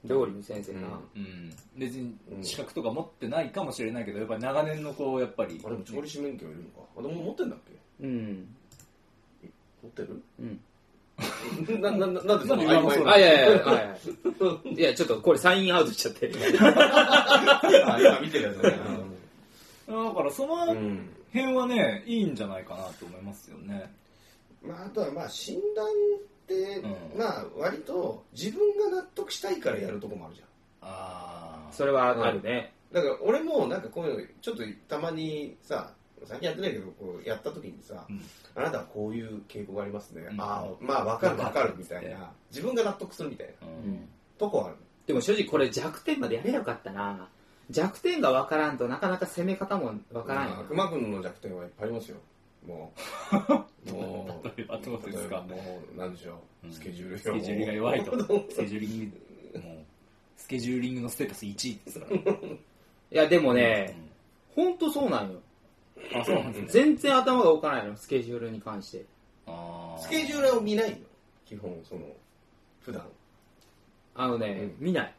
料理の先生な、 別に資格とか持ってないかもしれないけど、やっぱり長年のこうやっぱりあれも調理師免許いるのか。あ、でも持ってんだっけ。持ってる。なんでその曖昧な。 いやちょっとこれサインアウトしちゃって今見てるやつね。 だからその辺はね、いいんじゃないかなと思いますよね。 あとは診断って割と自分が納得したいからやるとこもあるじゃん。 それはあるね。 だから俺もなんかこういうのちょっとたまにさ、最近やってないけどこうやった時にさ、あなたはこういう傾向がありますね。分かるみたいな、自分が納得するみたいなとこある。 でも正直これ弱点までやればよかったな。弱点が分からんとなかなか攻め方も分からんよ。 熊君の弱点はいっぱいありますよ。もう例えばどうですか。 もうなんでしょう、スケジュールスケジュールが弱いと。スケジューリングのステータス1位ですから。いやでもね、本当そうなんよ。 そうなんですね。 全然頭が動かないの、スケジュールに関して。 スケジュールを見ないの基本普段。 見ない。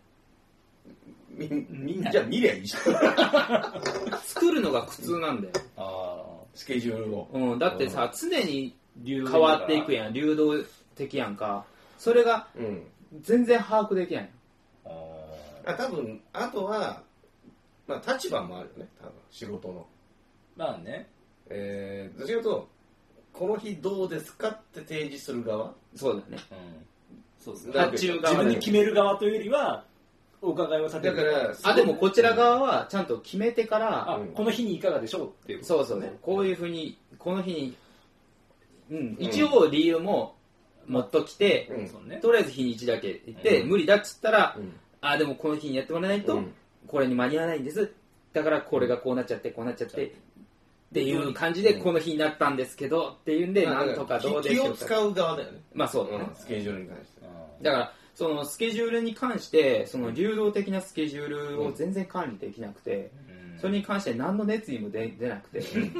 じゃあ見りゃいいじゃん。 作るのが苦痛なんだよ。 スケジュールを。 だってさ、常に変わっていくやん。流動的やんか。それが全然把握できない。 多分あとは立場もあるよね。多分仕事の。どっちかというとこの日どうですかって提示する側。 そうだね。 そうですね。自分に決める側というよりはお伺いをさせて。だからでもこちら側はちゃんと決めてから、 この日にいかがでしょうっていう。 そうね。こういうふうにこの日に、一応理由も持っときて、とりあえず日にちだけ言って、無理だっつったら、でもこの日にやってもらわないと、これに間に合わないんです。だからこれがこうなっちゃってこうなっちゃってっていう感じでこの日になったんですけどっていうんで、なんとかどうでしょうか。 気を使う側だよね。 そうだね。 スケジュールに関して。 だからそのスケジュールに関してその流動的なスケジュールを全然管理できなくて、それに関して何の熱意も出なくて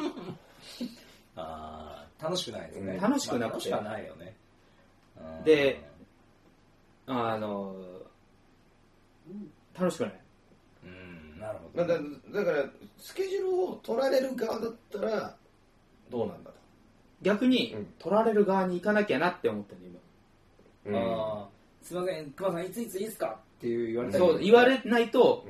楽しくないですね。 楽しくなくて、 楽しくはないよね。 で楽しくない。 なるほど。 だからスケジュールを取られる側だったらどうなんだと。 逆に取られる側に行かなきゃなって思ったね今。すいません、熊さんいついついいっすかって言われたり。そう言われないと、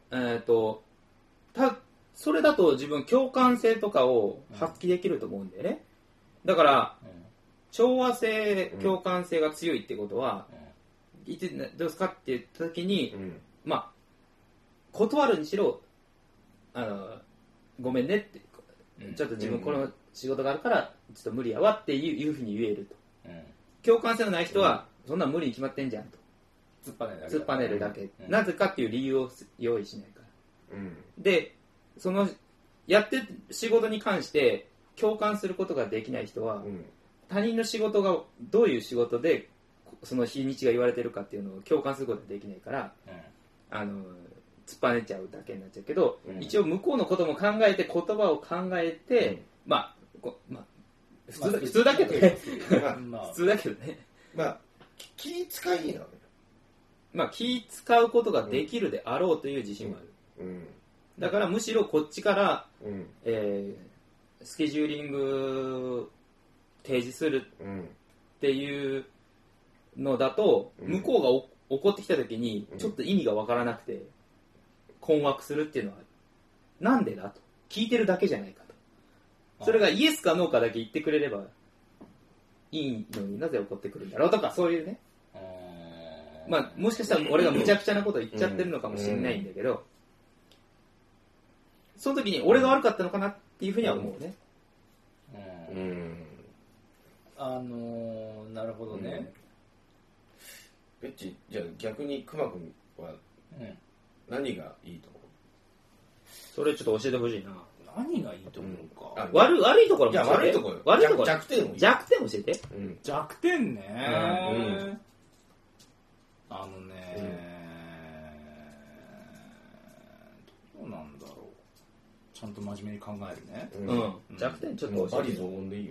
それだと自分共感性とかを発揮できると思うんだよね。だから、調和性共感性が強いってことは、いつどうですかって言った時に、断るにしろごめんねって、ちょっと自分この仕事があるからちょっと無理やわっていうふうに言えると。共感性のない人は、そんな無理に決まってんじゃんと。突っぱねるだけ。なぜかっていう理由を用意しないから。で、そのやってる仕事に関して共感することができない人は、他人の仕事がどういう仕事でその日にちが言われてるかっていうのを共感することができないから、突っぱねちゃうだけになっちゃうけど、一応向こうのことも考えて言葉を考えて、普通だけどね普通だけどね、 気使いなの。気使うことができるであろうという自信もある。だからむしろこっちから、スケジューリング提示するっていうのだと、向こうが怒ってきた時にちょっと意味がわからなくて困惑するっていうのはなんでだと聞いてるだけじゃないかと。それがイエスかノーかだけ言ってくれればいいのになぜ怒ってくるんだろうとか、そういうね。もしかしたら俺がむちゃくちゃなこと言っちゃってるのかもしれないんだけど、その時に俺が悪かったのかなっていうふうには思うね。 なるほどね。 ペッチ、じゃあ逆に熊君は何がいいと思う？ それちょっと教えてほしいな。 何がいいと思うか。 悪いところも教えて。 悪いところ。 悪いところ。 弱点教えて。 弱点ね。どうなんだろう。ちゃんと真面目に考えるね。 弱点ちょっとバリ雑言でいいよ。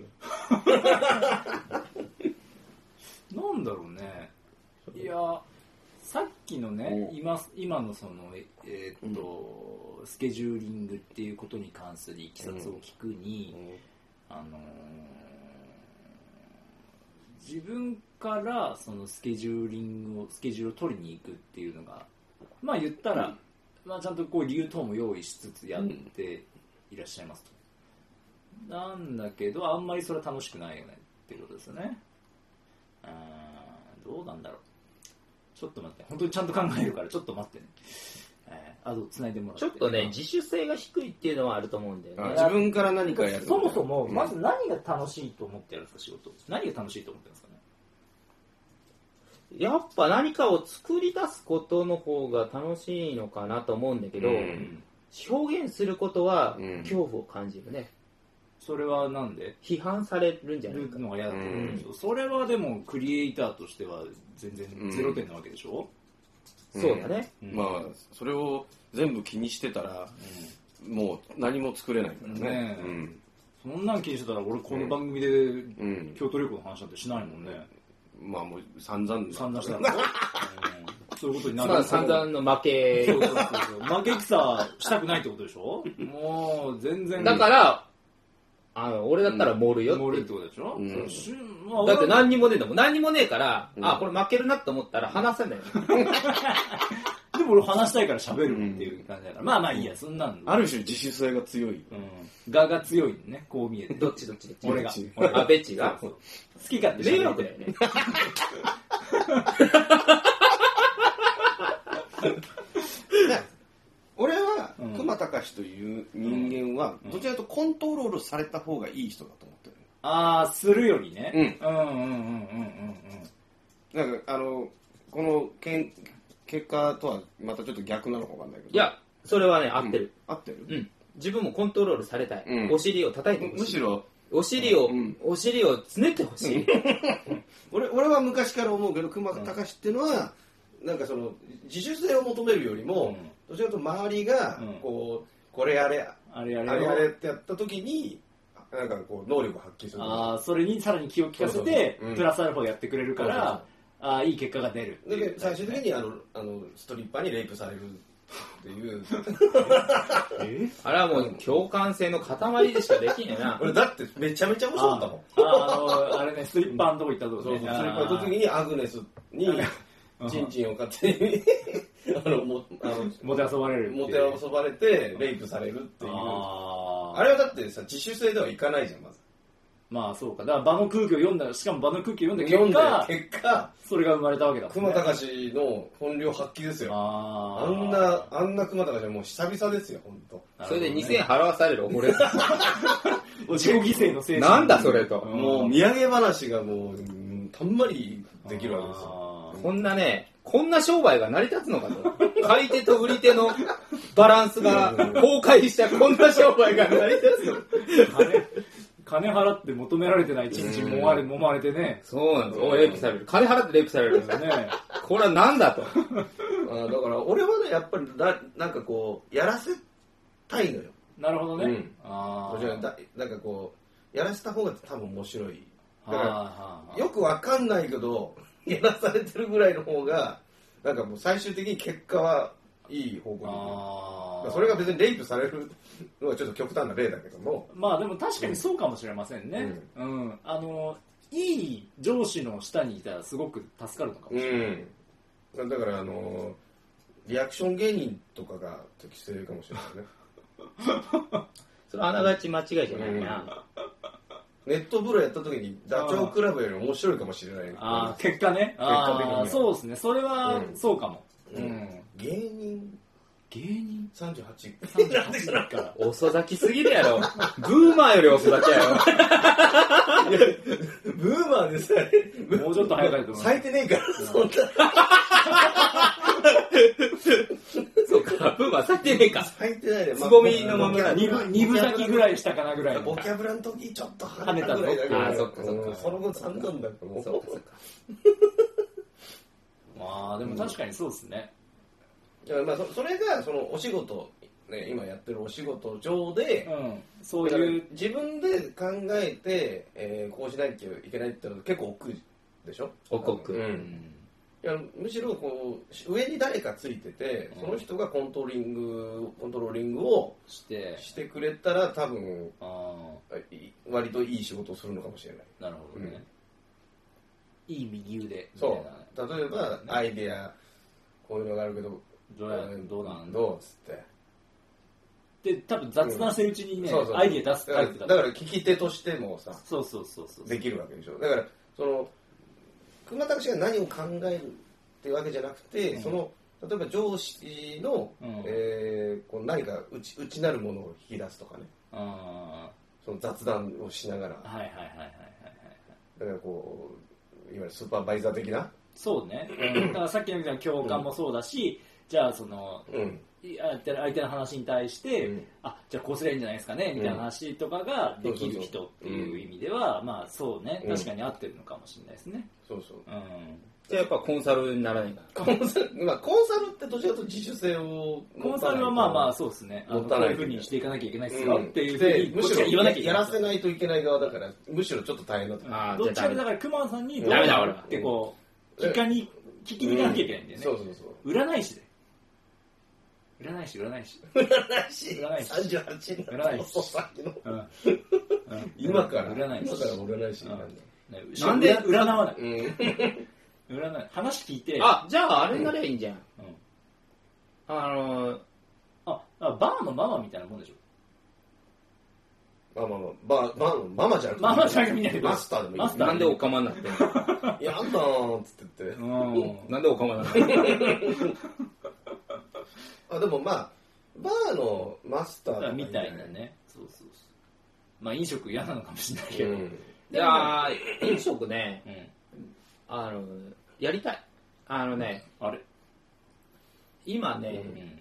なんだろうね。いや、さっきのね、今のそのスケジューリングっていうことに関するいきさつを聞くに、自分からそのスケジュールを取りに行くっていうのが、まあ言ったら、まあちゃんとこう理由等も用意しつつやっていらっしゃいますと。なんだけど、あんまりそれは楽しくないよねっていうことですよね。どうなんだろう。ちょっと待って、本当にちゃんと考えるからちょっと待ってね。繋いでもらって。 ちょっとね、自主性が低いっていうのはあると思うんだよね。 自分から何かやる。 そもそも、まず何が楽しいと思ってやるんですか、仕事。何が楽しいと思ってるんですかね。 やっぱ何かを作り出すことの方が楽しいのかなと思うんだけど、表現することは恐怖を感じるね。 それはなんで批判されるんじゃないかのが嫌だと思うんですよ。それはでもクリエイターとしては全然0点なわけでしょ。 そうだね。 まあそれを全部気にしてたら、もう何も作れないからね。 そんなん気にしてたら俺この番組で京都旅行の話なんてしないもんね。 まあもう散々 したらそういうことになる。 まあ散々の負け。 そう負け戦したくないってことでしょ。もう全然。 だから俺だったら盛るよって。 盛るってことでしょ。 だって何にもねえんだもん。何にもねえから、これ負けるなって思ったら話せない。 でも俺話したいから喋るっていう感じだから。まあまあいいや、そんなんある種自主性が強い。 我が強いね、こう見えて。 どっち俺が。 ベッチが。 好き勝手迷惑だよね。 俺は熊隆という人間はどちらかというとコントロールされた方がいい人だと思ってる。 するよりね。 なんかこの結果とはまたちょっと逆なのかわかんないけど。 いや、それはね、合ってる。 合ってる。 自分もコントロールされたい。お尻を叩いてほしい。 むしろお尻をつねってほしい。 俺は昔から思うけど、熊隆っていうのはなんかその自主性を求めるよりも、どちらかというと周りがこれやれあれやれってやった時になんかこう能力を発揮する。 それにさらに気を利かせてプラスアルファやってくれるからいい結果が出る。 で最終的にストリッパーにレイプされるっていうあれはもう共感性の塊でしかできんやな。 俺だってめちゃめちゃ面白かったもん。 あれね、ストリッパーのとこ行ったとこね。 ストリッパーの時にアグネスにチンチンを勝手にもてあそばれてレイプされるっていう。あれはだってさ、自主性ではいかないじゃん、まず。 まあそうか。だから場の空気を読んだ、しかも場の空気を読んだ結果、それが生まれたわけだもんね。 熊隆の本領発揮ですよ。あんな熊隆はもう久々ですよ、本当。 それで2000円払わされる、俺。 自己犠牲の精神。 なんだそれと。 もう土産話がもう、たんまりできるわけですよ。 こんな商売が成り立つのかと。買い手と売り手のバランスが崩壊したこんな商売が成り立つの。 金払って求められてないチンチン揉まれてね。 そうなんですよ。レイプされる。金払ってレイプされるんですよね。これはなんだと。だから俺はね、やっぱりなんかこう、やらせたいのよ。 なるほどね。 なんかこう、やらせた方が多分面白い。だからよくわかんないけど、やらされてるぐらいの方がなんかもう最終的に結果はいい方向に行く。それが別にレイプされるのはちょっと極端な例だけども、 まあでも確かにそうかもしれませんね。いい上司の下にいたらすごく助かるのかもしれない。 だからリアクション芸人とかが適正かもしれないね。 それあながち間違いじゃないな。 ネット風呂やった時にダチョウ倶楽部より面白いかもしれない。 結果ね。そうですね。それはそうかも。 芸人 38 から遅咲きすぎるやろ。ブーマーより遅咲きやろ。 ブーマーでさえもうちょっと早かったと思う。 咲いてねえからそんな。 そうか、ブーマー咲いてねえか。 咲いてないね。 つぼみのまま二分咲きぐらいしたかなぐらい。 ボキャブラの時ちょっと跳ねたぐらいだけど。 そっか。 その後散々だと思う。 そうか。 まあでも確かにそうですね。 まあそれがそのお仕事、ね、今やってるお仕事上で、 そういう自分で考えて、こうしなきゃいけないってのは結構億劫でしょ。 億劫。 いやむしろこう上に誰かついてて、その人がコントローリングをしてくれたら多分割といい仕事をするのかもしれない。 なるほどね、いい右腕みたいな。 そう例えば、アイデアこういうのがあるけどどうっつってで多分雑談してるうちにね、アイデア出すタイプだから聞き手としてもさ、 そうできるわけでしょ。だからその熊田氏が何を考えるっていうわけじゃなくて、その例えば上司の、こう何か内なるものを引き出すとかね、その雑談をしながら、だからこういわゆるスーパーバイザー的な、 そうね、だからさっきのみたいな共感もそうだし、じゃあその、相手の話に対して、じゃあこうすればいいんじゃないですかねみたいな話とかができる人っていう意味では、まあそうね、確かに合ってるのかもしれないですね。 そうそう。 じゃあやっぱコンサルにならないんだ。 コンサルってどちらかというと自主性をコンサルはまあそうですね。こういうふうにしていかなきゃいけないですよっていうふうにむしろ言わなきゃいけない。 やらせないといけない側だから、むしろちょっと大変だと思う。どっちかでだから熊さんにダメだ俺ってこう聞きに行かなきゃいけないんだよね。 そう占い師で。占い師 38の今から占い師なんだ。 なんで占わない？占い話聞いて、 じゃああれになればいいんじゃん。 バーのママみたいなもんでしょ。 バーのママじゃなくて、 ママじゃなくてマスターでもいい。 なんでおかまになってんの？ いやあんたーっつって言って、 なんでおかまになってんの？ でもまあバーのマスターみたいなね。そう。まあ飲食嫌なのかもしれないけど。 いや飲食ね、やりたい。あれ今ね、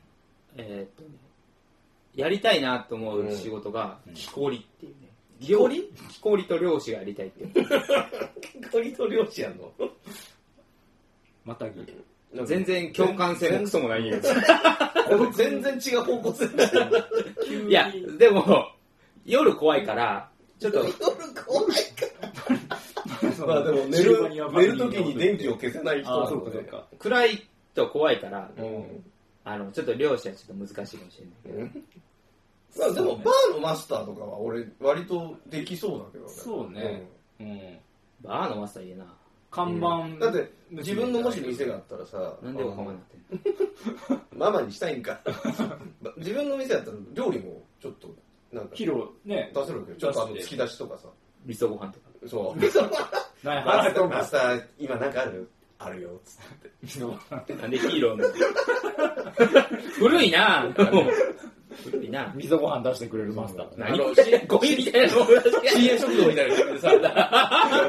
やりたいなと思う仕事が木こりっていうね。木こりと漁師がやりたいっていう。 木こりと漁師やんの？ またぎ。 全然共感性もクソもないんやけど。 全然違う方向性いや、でも、夜怖いから、ちょっと。 夜怖いからまあでも寝る時に電気を消せない人はそうか。 暗いと怖いから、ちょっと漁師はちょっと難しいかもしれないけど。 でもバーのマスターとかは俺割とできそうだけどね。 そうね。 バーのマスターいいな。 看板、 だって自分のもし店があったらさ、 なんでおかまになってんの？ ママにしたいんか。自分の店だったら料理もちょっとなんか披露ね出せるわけよ。ちょっと突き出しとかさ、 味噌ご飯とか。 そう。マスター今なんかあるよっつって。なんでヒーローの？古いな。古いな。 味噌ご飯出してくれるマスター。 何？ゴミみたいなの。 深夜食堂みたいなのさ。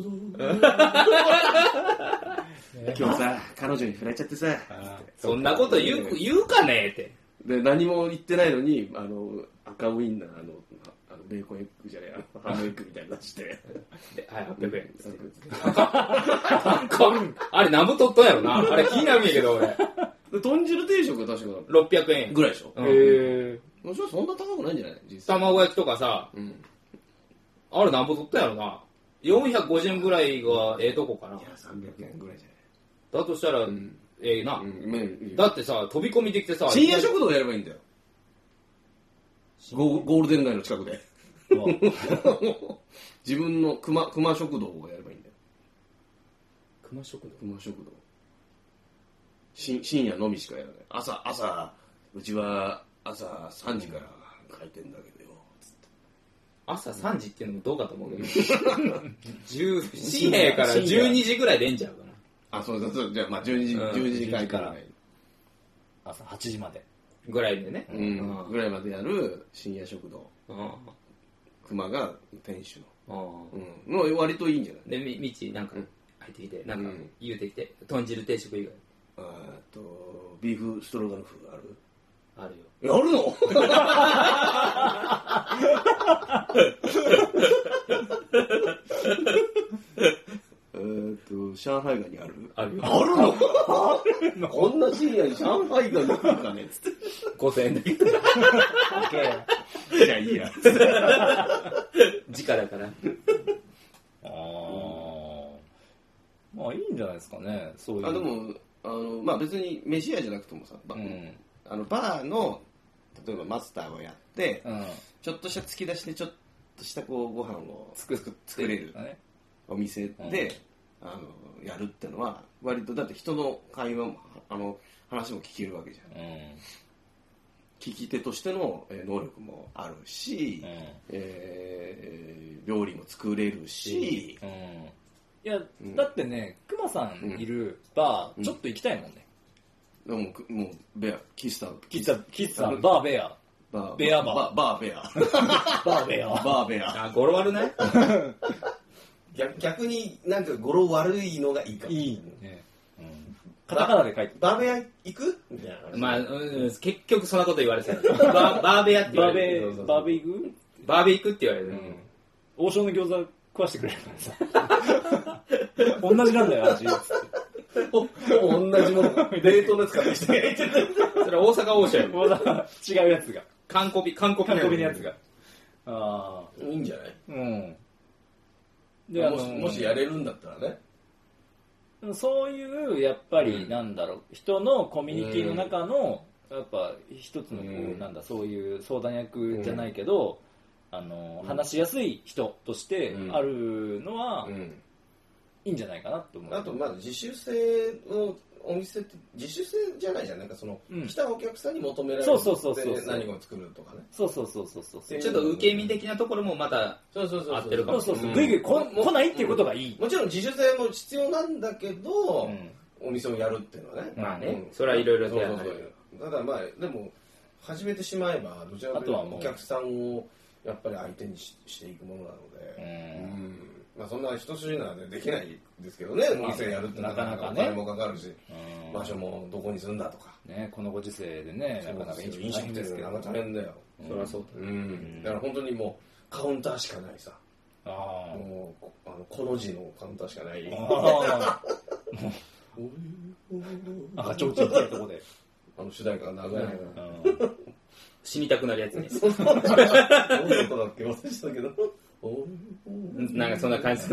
今日さ彼女に振られちゃってさ、 そんなこと言うかねって。 で何も言ってないのに赤ウインナーベーコンエッグじゃねえハムエッグみたいなの出してはい800円あれ何部取ったんやろな。あれ気になるんやけど俺。 豚汁定食が確か 600円ぐらいでしょ。 へえ。 そんな高くないんじゃない？ 卵焼きとかさ、あれ何部取ったんやろな。450円ぐらいがとこかな。いや 300円ぐらいじゃない。 だとしたらええな。だってさ飛び込みできてさ、 深夜食堂やればいいんだよ。ゴールデン街の近くで自分の熊食堂をやればいいんだよ。 熊食堂深夜のみしかやらない。朝うちは朝3時から開店だけどよ。 朝3時っていうのもどうかと思うけど深夜から12時ぐらい出んじゃうかな。 そうじゃあまあ12時開から朝8時までぐらいでね、 ぐらいまでやる深夜食堂。熊が店主の。もう割といいんじゃない？ でみちなんか入ってきてなんか言うてきて、豚汁定食以外ビーフストロガノフあるよ。 あるの？上海ガニある？ あるよ。 あるの？こんな深夜に上海ガニ来るかねっつって。 5000円だけど。 じゃあいいや。 時価だから。 まあいいんじゃないですかね、そういう。 でもまあ別に飯屋じゃなくてもさ、バーの例えばマスターをやって、ちょっとした突き出しでちょっとしたこうご飯を作れるお店で、やるってのは割とだって人の会話も話も聞けるわけじゃん、聞き手としての能力もあるし、料理も作れるし、 いや、だってね、クマさんいるバー、ちょっと行きたいもんね。 もうベア、喫茶、 バーベア。ベアバー。 バーベア。 バーベア。 バーベア。 語呂悪ない逆になんか語呂悪いのがいいかも。 いいね。カタカナで書いて。 バーベア行くみたいな。 まあ、結局そんなこと言われてた。バーベアって言われる。 バーベ行くバーベ行くって言われる。 王将の餃子食わしてくれるからさ。同じなんだよ、味。 同じもの。冷凍のやつ買ってきて。 それ大阪王将や違うやつが。 完コピのやつが。 いいんじゃない？ でもしやれるんだったらね。 そういうやっぱりなんだろう、人のコミュニティの中のやっぱ一つのなんだ、そういう相談役じゃないけど、話しやすい人としてあるのはいいんじゃないかなって思う。 あとまず自主性のお店って自主性じゃないじゃん。なんかその、来たお客さんに求められる何を作るとかね。 そう。 ちょっと受け身的なところもまた合ってるかもしれない。 グイグイ来ないっていうことがいい。 もちろん自主性も必要なんだけど、お店をやるっていうのはね。 まあね、それはいろいろとやる。 ただまあでも始めてしまえばどちらかというとお客さんをやっぱり相手にしていくものなので。まあそんな一筋縄でできないですけどね、お店やるってなかなかお金もかかるし、場所もどこにするんだとか。 ね、このご時世でね、なかなか飲食店ですけど。 なんか大変だよ。 そりゃそうだ。 だから本当にもうカウンターしかないさ。もうこの字のカウンターしかない。 赤ちょうちんってとこで。 主題歌が長いな。 死にたくなるやつね。 どんなことだっけ忘れてたけど。 なんかそんな感じ。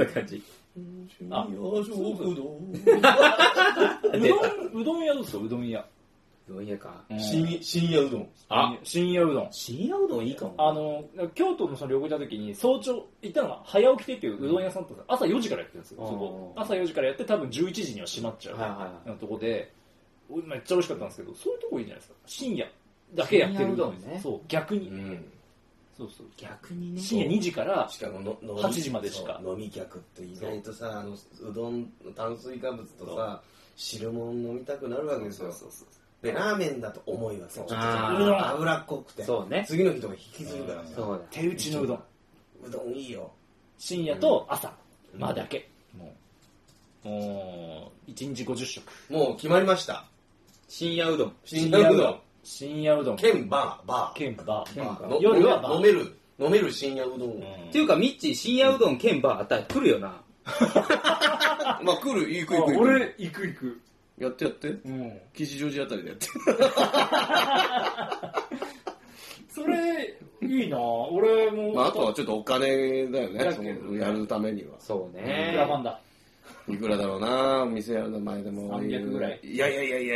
うどん屋どうですか？うどん屋か。 深夜うどん。 深夜うどん。 深夜うどんいいかも。 京都のその旅行行った時に早朝行ったのが早起きてっていううどん屋さんとか朝4時からやってるんですよ。そこ朝4時からやって多分11時には閉まっちゃうのとこでめっちゃ美味しかったんですけど、そういうとこいいじゃないですか。深夜だけやってるうどんね。そう逆に。そう逆にね。 深夜2時から 8 時までしか。 飲み客って意外とさ、うどんの炭水化物とさ、汁物飲みたくなるわけですよ。で、ラーメンだと重いわけよ。脂っこくて。 そうね。 次の日とか引きずるからさ。 手打ちのうどん。 うどんいいよ。 深夜と朝まだけ。もう1日50食。 もう決まりました。 深夜うどん。 深夜うどん。 兼バー。 夜は飲める深夜うどん。 っていうか、ミッチー深夜うどん兼バーあったら来るよな。 まあ来る、行く。 俺、行く。 やって。吉祥寺あたりでやって。 それ、いいな俺も。 まああとはちょっとお金だよね。やるためには。 そうね。 裏番だ。 いくらだろうな、店やるの前でも。 300ぐらい。 いや、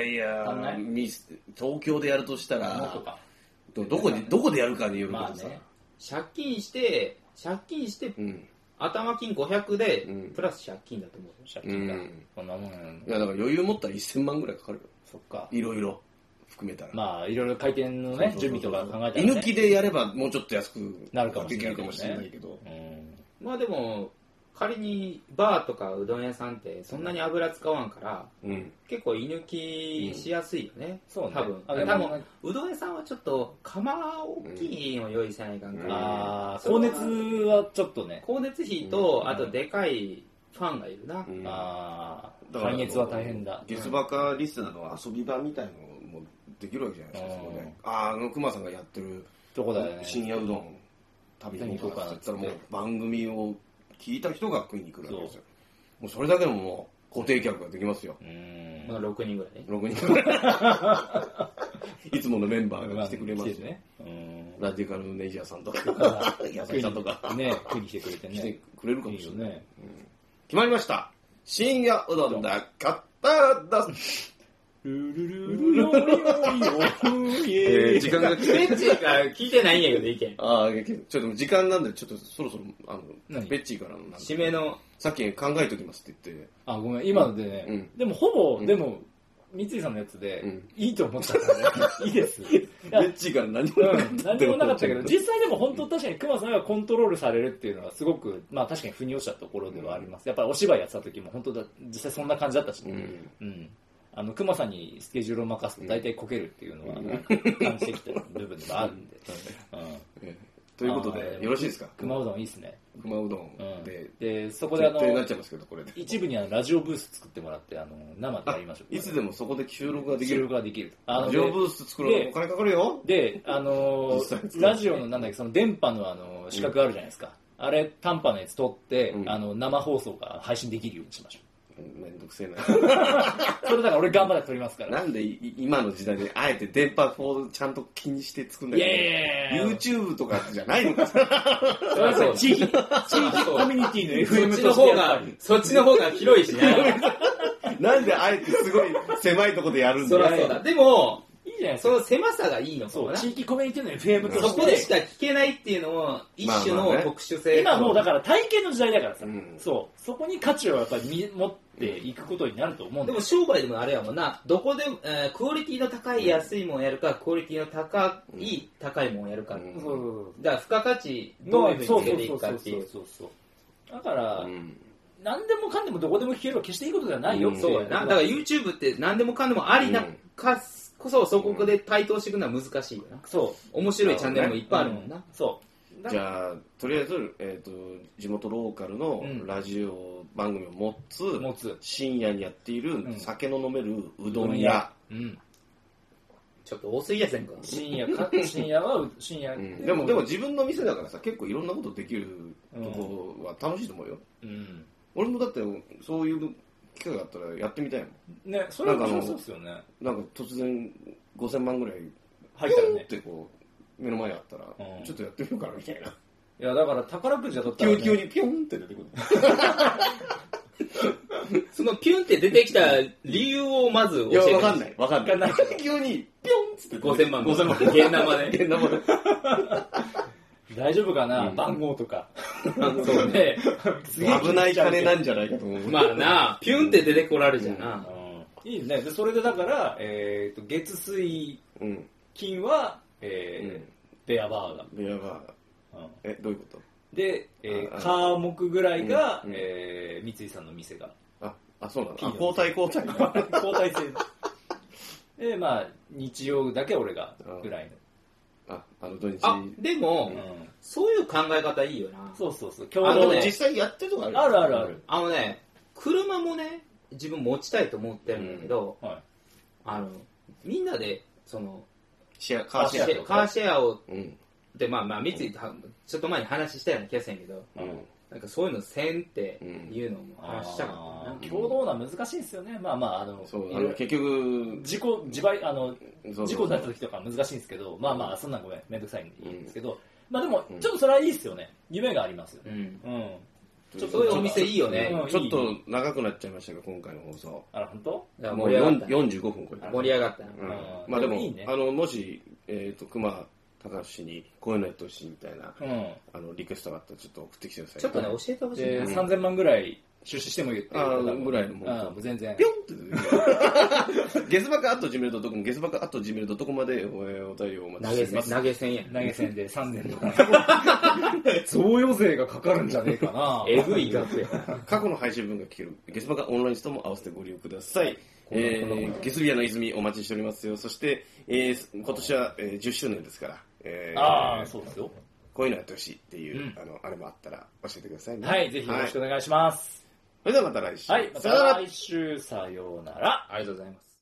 東京でやるとしたら、どこでやるかによるけどさ。 借金して、頭金500で、プラス借金だと思う。借金が。 こんなもん。 いや、だから余裕持ったら1000万ぐらいかかるよ。 そっか。 いろいろ含めたら。 まあ、いろいろ回転のね、準備とか考えたら。 居抜きでやればもうちょっと安くなるかもしれないけど。 まあでも、仮にバーとかうどん屋さんってそんなに油使わんから、結構居抜きしやすいよね。 そうね。 多分うどん屋さんはちょっと釜大きいの用意せないかんから。 光熱はちょっとね。 光熱費と、あとでかいファンがいるな。 耐熱は大変だ。 ゲスバカリスナーの遊び場みたいなのもできるわけじゃないですか、そこで。熊さんがやってる深夜うどん食べに行こうかなって言ったらもう番組を聞いた人が食いに来るわけですよ。もうそれだけでももう固定客ができますよ。 まあ6人ぐらいね。 6人ぐらい。いつものメンバーが来てくれますね。ラディカルネイジャーさんとか、野菜さんとか。 ね、食いに来てくれてね。 来てくれるかもしれない。決まりました。 深夜うどんだ、買っただ。 ルルルルヨヨヨヨ時間が来て。 ベッチーから聞いてないんやけど、意見。 ああ、ちょっと時間なんで、ちょっとそろそろ、ベッチーからの締めの。 さっき考えときますって言って。 あ、ごめん、今のでね、でもほぼ、でも、三井さんのやつで、いいと思ったからね。いいです。ベッチーから何もなかった。 何もなかったけど、実際でも本当確かに熊さんがコントロールされるっていうのはすごく、まあ確かに腑に落ちたところではあります。やっぱりお芝居やってた時も本当だ、実際そんな感じだったしね。熊さんにスケジュールを任すと大体こけるっていうのは感じてきた部分でもあるんで。 ということで、よろしいですか？ 熊うどんいいっすね。 熊うどんで、そこで絶対なっちゃいますけど、これで。 一部にラジオブース作ってもらって、生でやりましょう。 いつでもそこで収録ができる。 収録ができる。 ラジオブース作るのお金かかるよ。 で、ラジオのなんだっけ、その電波の資格あるじゃないですか。あれ、短波のやつ取って、生放送が配信できるようにしましょう。 めんどくせえな。 それだから俺頑張って撮りますから。 なんで今の時代であえて電波をちゃんと気にして作るんだけど、YouTube とかじゃないのか。それは地域コミュニティの FM としてそっちの方が広いしね。 なんであえてすごい狭いところでやるんだよ。 そりゃそうだ。でも、 いいじゃないですか。その狭さがいいのかもな。 地域コミュニティの FM として。 そこでしか聞けないっていうのも、一種の特殊性。 今もうだから体験の時代だからさ。そう。そこに価値をやっぱり持っていくことになると思うんだ。 でも商売でもあれやもんな。どこで、クオリティの高い安いもんやるか、クオリティの高いもんやるか。だから付加価値、どういうふうにつけていくかっていう。 だから、何でもかんでもどこでも聞けるは決していいことではないよ。 そうやな。だから YouTube って何でもかんでもありなかこそ、そこで台頭していくのは難しいよな。そう。面白いチャンネルもいっぱいあるもんな。 そう。 じゃあ、とりあえず、地元ローカルのラジオ番組を持つ、深夜にやっている酒の飲めるうどん屋。 ちょっと多すぎやせんか。 深夜は、 でも自分の店だからさ、結構いろんなことできるところは楽しいと思うよ。俺もだってそういう機会があったらやってみたいもん。ね、それは面白そうですよね。 なんか突然5000万ぐらい入ったらね。 ってこう目の前にあったら、ちょっとやってみようかなみたいな。 いやだから宝くじだったら、 急にピョンって出てくる。 そのピュンって出てきた理由をまず教えて。 いや、わかんない。急にピョンっつって 5000万。 現生で。 大丈夫かな、番号とか。 そうね。 危ない金なんじゃないかと思う。 まあな、ピュンって出てこられるじゃな。 いいね。で、それでだから、月水金は、ベアバーガー。 ベアバーガー。どういうこと？ で、火木ぐらいが、三井さんの店が。 あ、そうなの？交代。交代制。で、まあ、日曜だけ俺が、ぐらいの。 土日。 でも、そういう考え方いいよな。 そう。 実際やってるとこある。 あのね、車もね、自分持ちたいと思ってるんだけど、みんなで、その、 カーシェアを、で、まあ、三井とちょっと前に話したような気がするんやけど、なんかそういうのせんっていうのも話したかった。 共同な難しいですよね。まあ結局事故になった時とか難しいんですけど、まあそんなんごめんめんどくさいんですけど、まあでもちょっとそれはいいですよね。夢がありますよ。 ちょっとそういうお店いいよね。 ちょっと長くなっちゃいましたが今回の放送。 本当？ もう45分これ。 盛り上がった。 まあでももし熊高橋にこういうのやってほしいみたいな、リクエストがあったらちょっと送ってきてください。 ちょっとね、教えてほしい。 3000万ぐらい出資してもいいってぐらいのもん。全然。 ピョンって。ゲスバカ@gmail.com、ゲスバカ@gmail.com までお便りをお待ちしてます。 投げ銭や。 投げ銭で3年とか。贈与税がかかるんじゃねえかな。 えぐい額や。 過去の配信分が聞けるゲスバカオンラインストも合わせてご利用ください。ゲスビアの泉お待ちしておりますよ。そして、今年は10周年ですから。 そうですよ。 こういうのやってほしいっていう、あれもあったら教えてくださいね。 はい、ぜひよろしくお願いします。 それではまた来週。 はい、また来週、さようなら。 ありがとうございます。